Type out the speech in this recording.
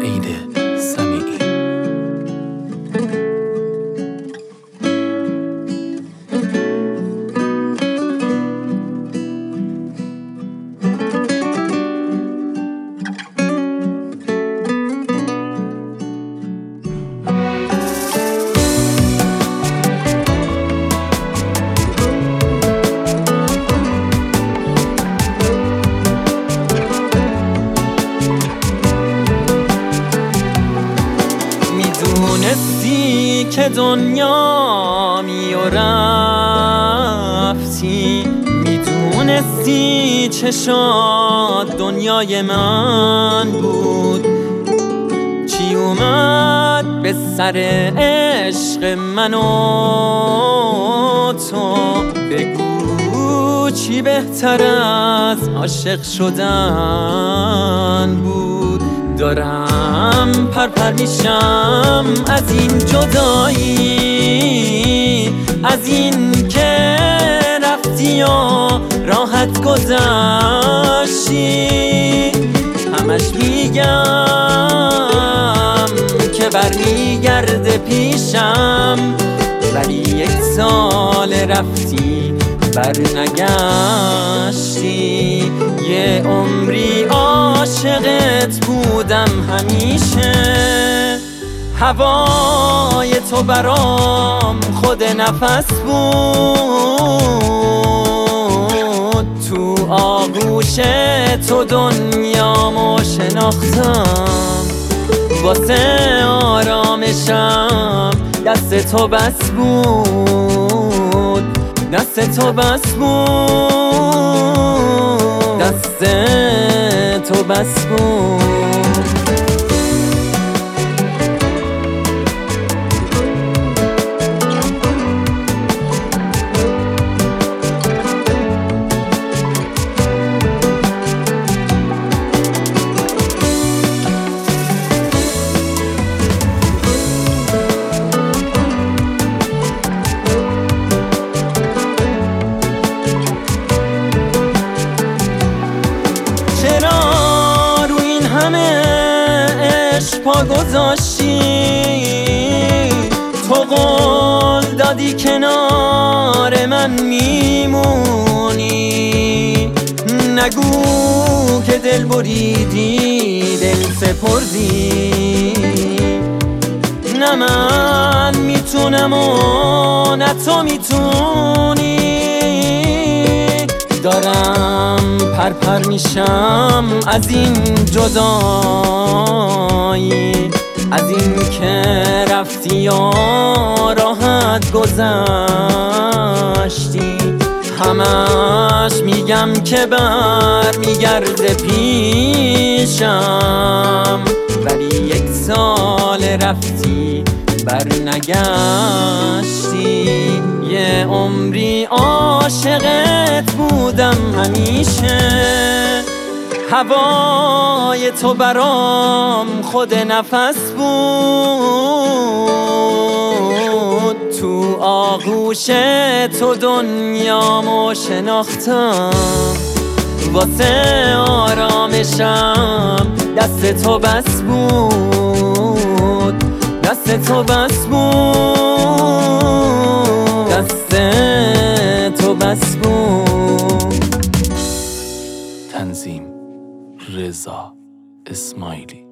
سعید سمیعی. میدونستی که دنیامی و رفتی، میدونستی چه شاد دنیای من بود. چی اومد به سر عشق من و تو؟ بگو چی بهتر از عاشق شدن بود؟ دارم پرپر میشم از این جدایی، از این که رفتی و راحت گذشتی. همش میگم که برمیگرده پیشم، ولی 1 سال رفتی برنگشتی. یه عمری عاشقت بودم همیشه، هوای تو برام خود نفس بود. تو آغوش تو دنیامو شناختم، واسه آرامشم دست تو بس بود، دست تو بس بود، دست تو بس بود. پا گذاشتی، تو قول دادی کنار من میمونی. نگو که دل بریدی، دل سپردی. نه من میتونم و نه تو میتونی. دارم پرپر میشم از این جدایی، از این که رفتی و راحت گذشتی. همش میگم که برمیگرده پیشم، ولی 1 سال رفتی برنگشتی. یه عمری عاشقت بودم همیشه، هوای تو برام خود نفس بود. تو آغوش تو دنیامو شناختم، واسه آرامشم دست تو بس بود، دست تو بس بود، دست تو بس بود. تنظیم رضا اسماعیلی.